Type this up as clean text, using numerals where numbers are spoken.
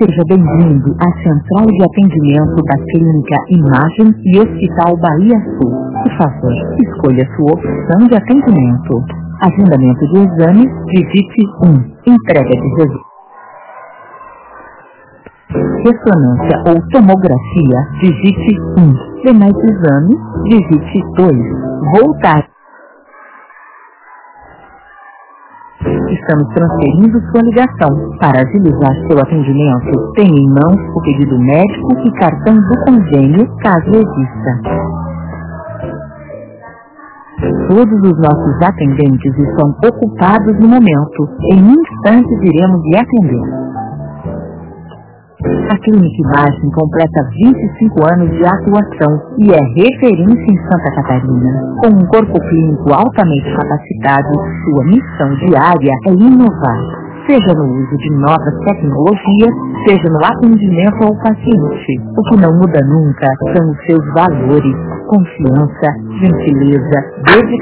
Seja bem-vindo à Central de Atendimento da Clínica Imagem e Hospital Bahia Sul. Por favor, escolha sua opção de atendimento. Agendamento de exames, digite 1. Entrega de resultados. Ressonância ou tomografia, digite 1. Demais exames, digite 2. Voltar. Estamos transferindo sua ligação. Para agilizar seu atendimento, tenha em mãos o pedido médico e cartão do convênio, caso exista. Todos os nossos atendentes estão ocupados no momento. Em instantes iremos lhe atender. A Clínica Imagem completa 25 anos de atuação e é referência em Santa Catarina. Com um corpo clínico altamente capacitado, sua missão diária é inovar, seja no uso de novas tecnologias, seja no atendimento ao paciente. O que não muda nunca são os seus valores: confiança, gentileza, dedicação.